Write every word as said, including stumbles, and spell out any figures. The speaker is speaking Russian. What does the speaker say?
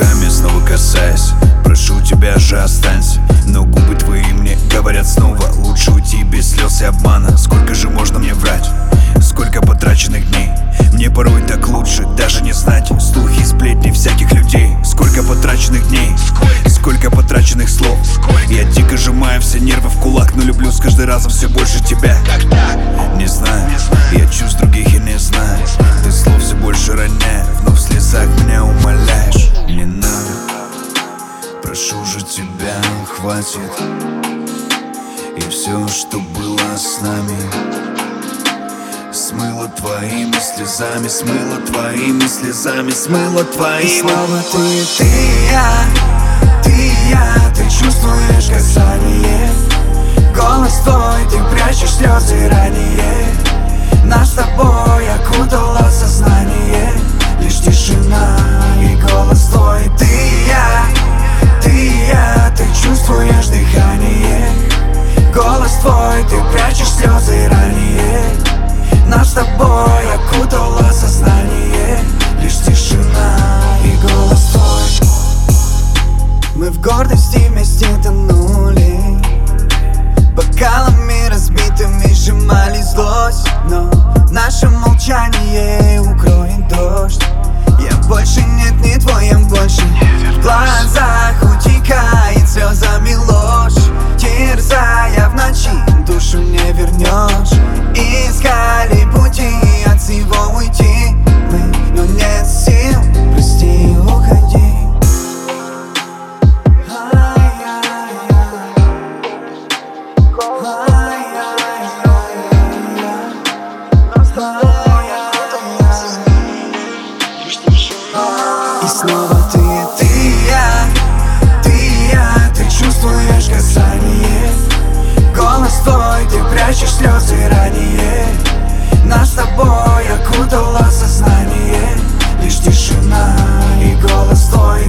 руками снова касаясь. Прошу тебя же, останься. Но губы твои мне говорят снова: лучше уйти без слез и обмана. Сколько же можно мне врать? Сколько потраченных дней? Мне порой так лучше даже не знать слухи и сплетни всяких людей. Сколько потраченных дней? Сколько потраченных слов? Я дико сжимаю все нервы в кулак, но люблю с каждым разом все больше тебя. Не знаю, я чувств других и не знаю. Ты слов все больше роняешь, вновь в слезах меня умоляешь. Не надо, прошу же тебя, хватит. И все, что было с нами, смыло твоими слезами, смыло твоими слезами, смыло твоими. И снова ты, ты и я, ты и я, ты чувствуешь касание. Голос твой, ты прячешь слезы ранее. Нас с тобой окутало сознание. Лишь тишина и голос твой. Ты и я, ты и я, ты чувствуешь дыхание. Голос твой, ты прячешь слезы ранее. Нас с тобой окутало сознание. Лишь тишина и голос твой. Мы в гордости вместе тонули, бокалами разбитыми сжимали злость. Но наше молчание укроет дождь. Я больше нет, не твой, я больше. В глазах утекает слезами ложь, терзая в ночи, душу не вернешь. Искали пути от всего уйти мы, но нет сил, прости, уходи. И снова ты, ты и я, ты и я, ты чувствуешь касание. Голос твой, ты прячешь слезы ранее. Нас с тобой окутало сознание. Лишь тишина и голос твой.